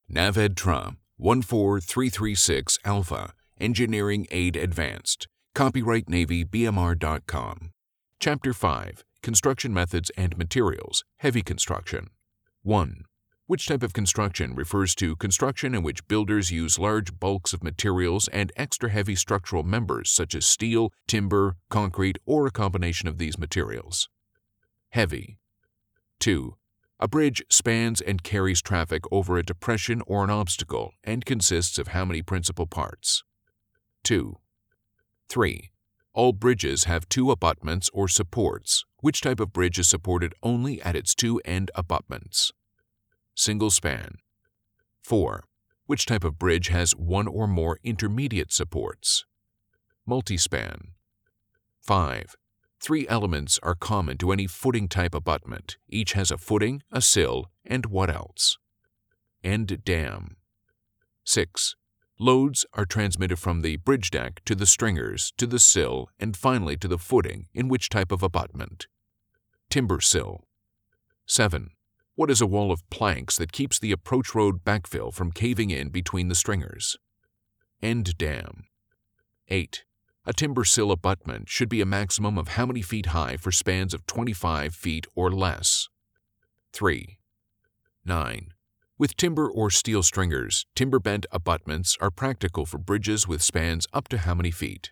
NAVEDTRA 14336 Alpha, Engineering Aid Advanced. Copyright NavyBMR.com. Chapter 5, Construction Methods and Materials, Heavy Construction. 1. Which type of construction refers to construction in which builders use large bulks of materials and extra heavy structural members such as steel, timber, concrete, or a combination of these materials? Heavy. 2. A bridge spans and carries traffic over a depression or an obstacle and consists of how many principal parts? 2. 3. All bridges have two abutments or supports. Which type of bridge is supported only at its two end abutments? Single span. 4. Which type of bridge has one or more intermediate supports? Multispan. 5. Three elements are common to any footing type abutment. Each has a footing, a sill, and what else? End dam. 6. Loads are transmitted from the bridge deck to the stringers, to the sill, and finally to the footing in which type of abutment? Timber sill. 7. What is a wall of planks that keeps the approach road backfill from caving in between the stringers? End dam. 8. A timber sill abutment should be a maximum of how many feet high for spans of 25 feet or less? 3. 9. With timber or steel stringers, timber bent abutments are practical for bridges with spans up to how many feet?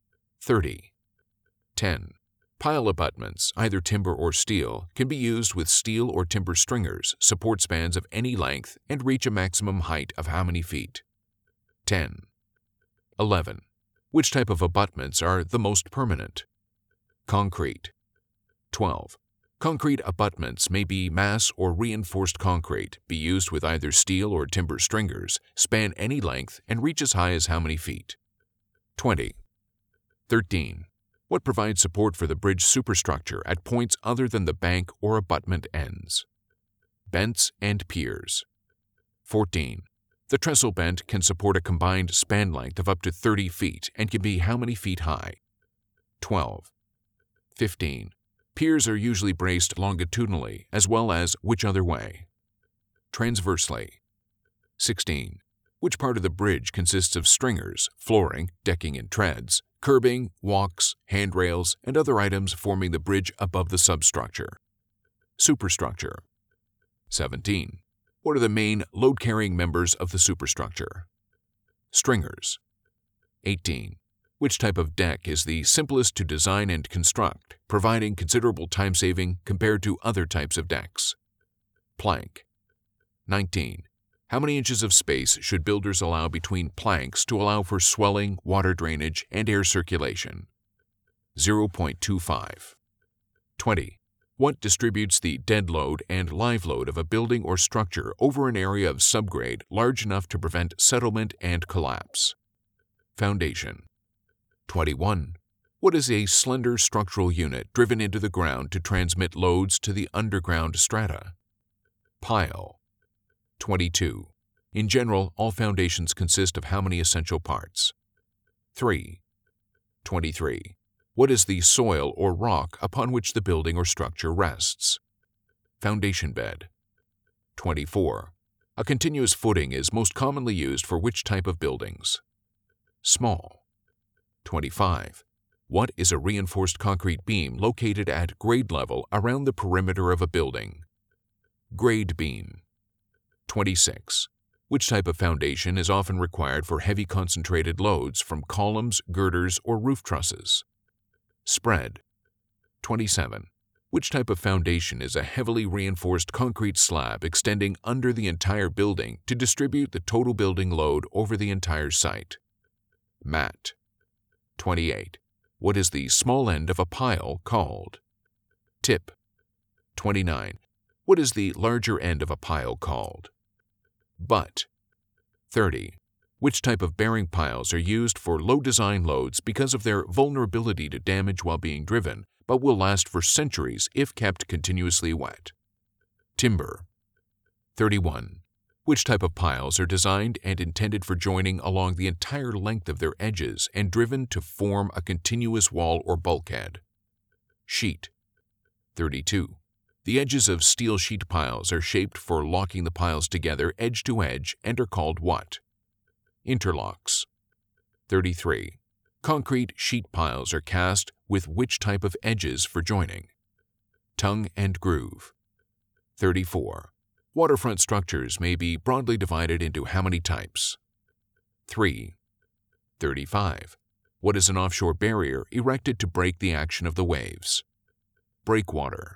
30. 10. Pile abutments, either timber or steel, can be used with steel or timber stringers, support spans of any length, and reach a maximum height of how many feet? 10. 11. Which type of abutments are the most permanent? Concrete. 12. Concrete abutments may be mass or reinforced concrete, be used with either steel or timber stringers, span any length, and reach as high as how many feet? 20. 13. What provides support for the bridge superstructure at points other than the bank or abutment ends? Bents and piers. 14. The trestle bent can support a combined span length of up to 30 feet and can be how many feet high? 12. 15. Piers are usually braced longitudinally as well as which other way? Transversely. 16. Which part of the bridge consists of stringers, flooring, decking and treads, curbing, walks, handrails, and other items forming the bridge above the substructure? Superstructure. 17. What are the main load-carrying members of the superstructure? Stringers. 18. Which type of deck is the simplest to design and construct, providing considerable time saving compared to other types of decks? Plank. 19. How many inches of space should builders allow between planks to allow for swelling, water drainage, and air circulation? 0.25. 20. What distributes the dead load and live load of a building or structure over an area of subgrade large enough to prevent settlement and collapse? Foundation. 21. What is a slender structural unit driven into the ground to transmit loads to the underground strata? Pile. 22. In general, all foundations consist of how many essential parts? 3. 23. What is the soil or rock upon which the building or structure rests? Foundation bed. 24. A continuous footing is most commonly used for which type of buildings? Small. 25. What is a reinforced concrete beam located at grade level around the perimeter of a building? Grade beam. 26. Which type of foundation is often required for heavy concentrated loads from columns, girders, or roof trusses? Spread. 27. Which type of foundation is a heavily reinforced concrete slab extending under the entire building to distribute the total building load over the entire site? Mat. 28. What is the small end of a pile called? Tip. 29. What is the larger end of a pile called? Butt. 30. Which type of bearing piles are used for low design loads because of their vulnerability to damage while being driven, but will last for centuries if kept continuously wet? Timber. 31. Which type of piles are designed and intended for joining along the entire length of their edges and driven to form a continuous wall or bulkhead? Sheet. 32. The edges of steel sheet piles are shaped for locking the piles together edge to edge and are called what? Interlocks. 33. Concrete sheet piles are cast with which type of edges for joining? Tongue and groove. 34. Waterfront structures may be broadly divided into how many types? 3. 35. What is an offshore barrier erected to break the action of the waves? Breakwater.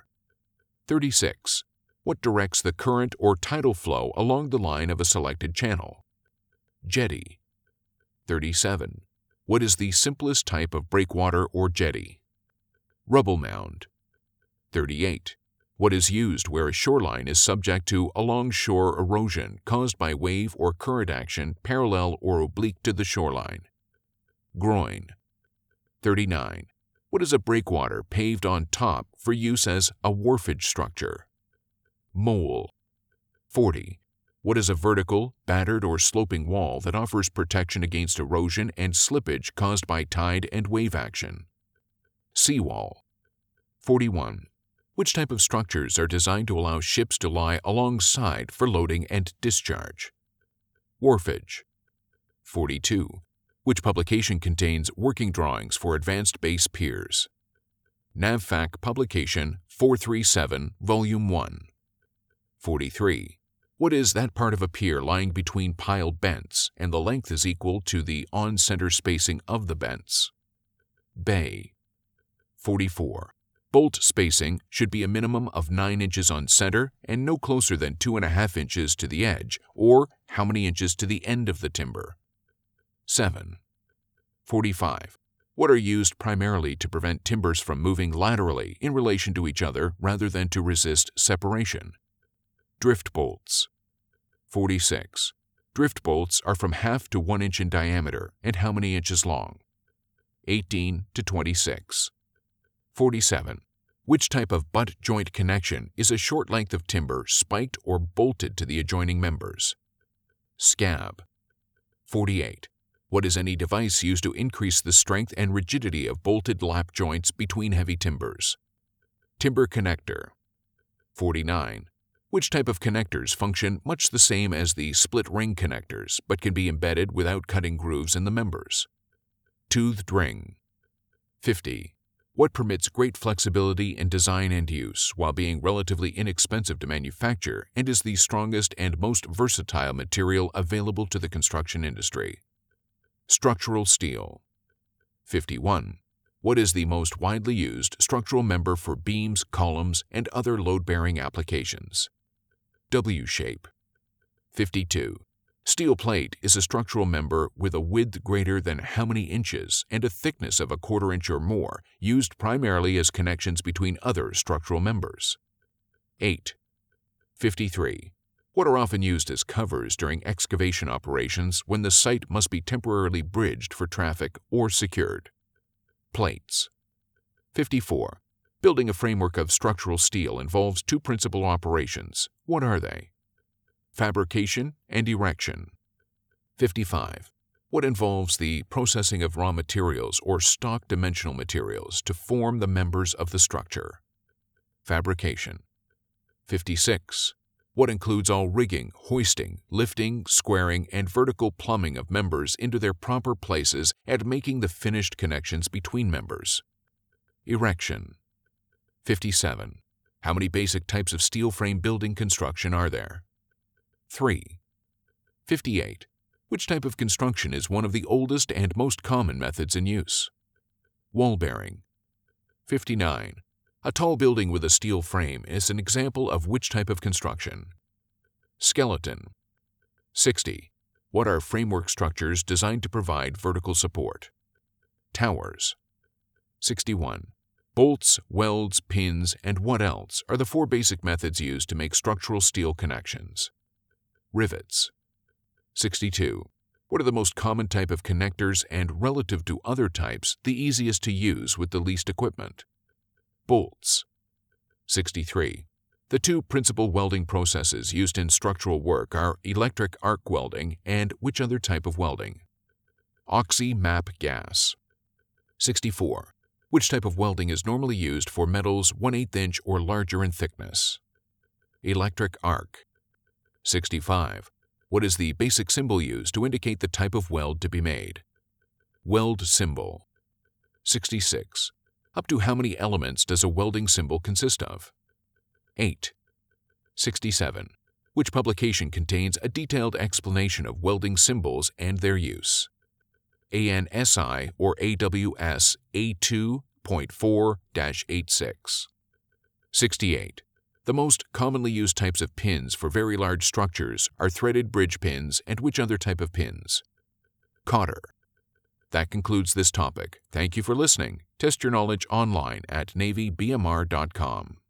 36. What directs the current or tidal flow along the line of a selected channel? Jetty. 37. What is the simplest type of breakwater or jetty? Rubble mound. 38. What is used where a shoreline is subject to along-shore erosion caused by wave or current action parallel or oblique to the shoreline? Groin. 39. What is a breakwater paved on top for use as a wharfage structure? Mole. 40. What is a vertical, battered, or sloping wall that offers protection against erosion and slippage caused by tide and wave action? Seawall. 41. Which type of structures are designed to allow ships to lie alongside for loading and discharge? Wharfage. 42. Which publication contains working drawings for advanced base piers? NAVFAC Publication 437, Volume 1. 43. What is that part of a pier lying between piled bents and the length is equal to the on-center spacing of the bents? Bay. 44. Bolt spacing should be a minimum of 9 inches on center and no closer than 2.5 inches to the edge, or how many inches to the end of the timber? 7. 45. What are used primarily to prevent timbers from moving laterally in relation to each other rather than to resist separation? Drift bolts. 46. Drift bolts are from 1/2 to 1 inch in diameter and how many inches long? 18 to 26. 47. Which type of butt joint connection is a short length of timber spiked or bolted to the adjoining members? Scab. 48. What is any device used to increase the strength and rigidity of bolted lap joints between heavy timbers? Timber connector. 49. Which type of connectors function much the same as the split ring connectors but can be embedded without cutting grooves in the members? Toothed ring. 50. What permits great flexibility in design and use while being relatively inexpensive to manufacture and is the strongest and most versatile material available to the construction industry? Structural steel. 51. What is the most widely used structural member for beams, columns, and other load-bearing applications? W-shape. 52. Steel plate is a structural member with a width greater than how many inches and a thickness of 1/4 inch or more, used primarily as connections between other structural members. 8. 53. What are often used as covers during excavation operations when the site must be temporarily bridged for traffic or secured? Plates. 54. Building a framework of structural steel involves 2 principal operations. What are they? Fabrication and erection. 55. What involves the processing of raw materials or stock dimensional materials to form the members of the structure? Fabrication. 56. What includes all rigging, hoisting, lifting, squaring, and vertical plumbing of members into their proper places and making the finished connections between members? Erection. 57. How many basic types of steel frame building construction are there? 3. 58. Which type of construction is one of the oldest and most common methods in use? Wall bearing. 59. A tall building with a steel frame is an example of which type of construction? Skeleton. 60. What are framework structures designed to provide vertical support? Towers. 61. Bolts, welds, pins, and what else are the 4 basic methods used to make structural steel connections? Rivets. 62. What are the most common type of connectors and, relative to other types, the easiest to use with the least equipment? Bolts. 63. The 2 principal welding processes used in structural work are electric arc welding and which other type of welding? Oxy-MAP gas. 64. Which type of welding is normally used for metals 1/8 inch or larger in thickness? Electric arc. 65. What is the basic symbol used to indicate the type of weld to be made? Weld symbol. 66. Up to how many elements does a welding symbol consist of? 8. 67. Which publication contains a detailed explanation of welding symbols and their use? ANSI or AWS A2.4-86. 68. The most commonly used types of pins for very large structures are threaded bridge pins and which other type of pins? Cotter. That concludes this topic. Thank you for listening. Test your knowledge online at NavyBMR.com.